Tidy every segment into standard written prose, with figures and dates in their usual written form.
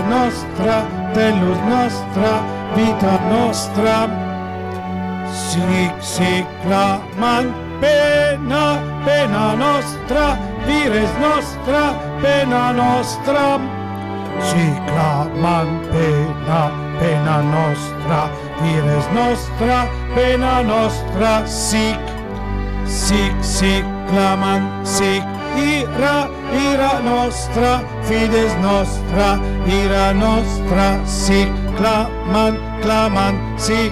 nostra, tellus nostra, vita nostra. Sic clamant pena, pena nostra, vires nostra, pena nostra. Sic clamant pena, pena nostra, vires nostra, pena nostra. Sic clamant, sic ira nostra, fides nostra, ira nostra. Sic clamant, sic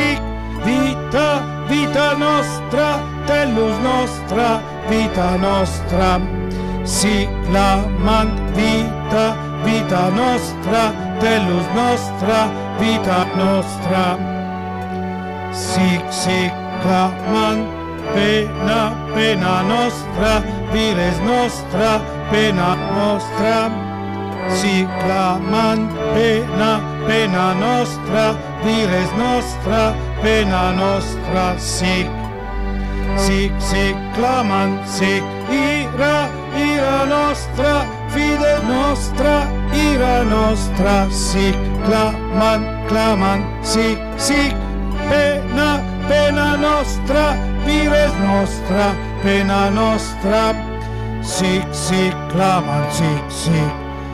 vita nostra, tellus nostra, vita nostra. Sic clamant vita nostra, tellus nostra, vita nostra. Sic clamant pena nostra, vires nostra, pena nostra. Sic clamant pena nostra, vires nostra, pena nostra. Sic clamant, sic ira nostra, fides nostra, ira nostra. Sic clamant, sic pena nostra, vires nostra, pena nostra. Sic clamant, sic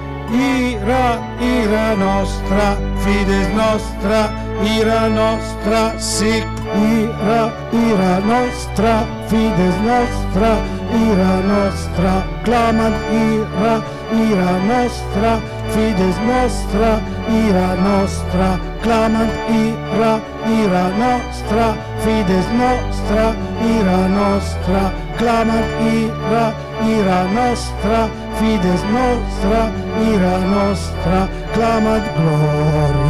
ira nostra, fides nostra, ira nostra. Sic ira nostra, fides nostra, ira nostra. Clamant ira nostra, fides nostra, ira nostra. Clamant ira nostra, fides nostra, ira nostra. Clamant ira nostra, fides nostra, ira nostra. Clamant gloria